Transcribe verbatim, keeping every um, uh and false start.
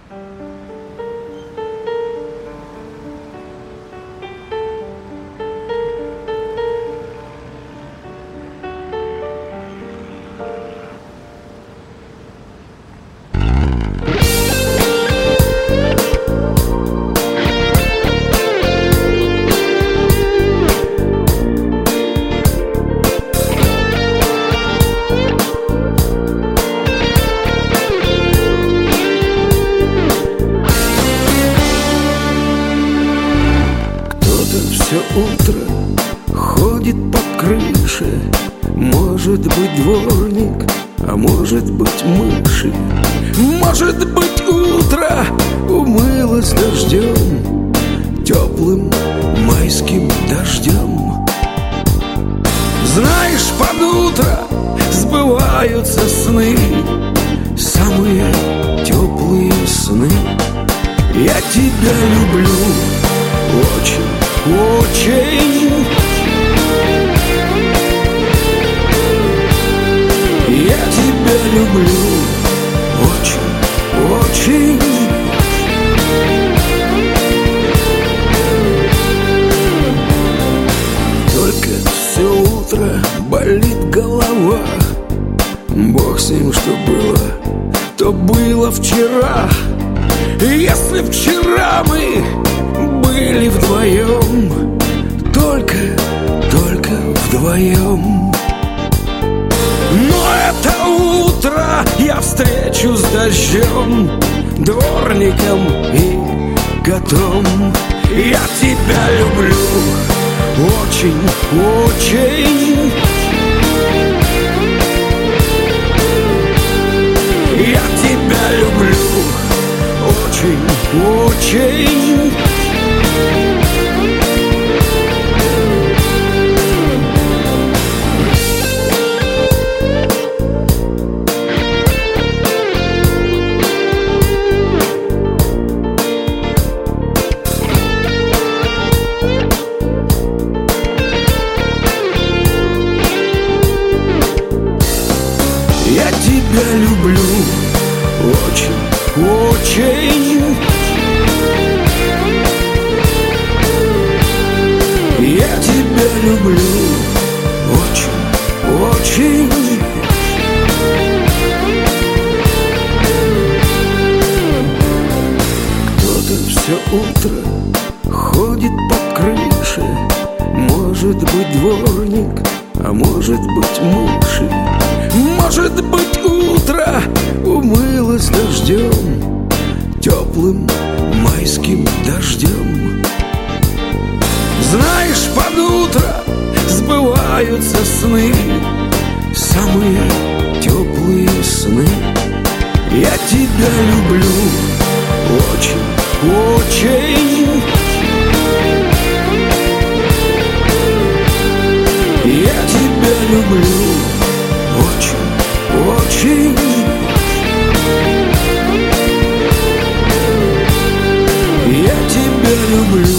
Все утро ходит по крыше. Может быть дворник, а может быть мыши. Может быть утро умылось дождем, теплым майским дождем. Знаешь, под утро сбываются сны, самые теплые сны. Я тебя люблю очень, очень. Я тебя люблю очень, очень. Только все утро болит голова. Бог с ним, что было, то было вчера. Если вчера мы были вдвоем, только, только вдвоем, но это утро я встречу с дождем, дворником и котом. Я тебя люблю очень, очень. Я тебя люблю очень, очень. Я тебя люблю очень, очень. Я тебя люблю очень, очень. Кто-то все утро ходит по крыше. Может быть дворник, а может быть мыши. Может быть утро умылось дождем, теплым майским дождем. Знаешь, под утро сбываются сны, самые теплые сны. Я тебя люблю очень, очень. Я тебя люблю очень, очень. Я тебя люблю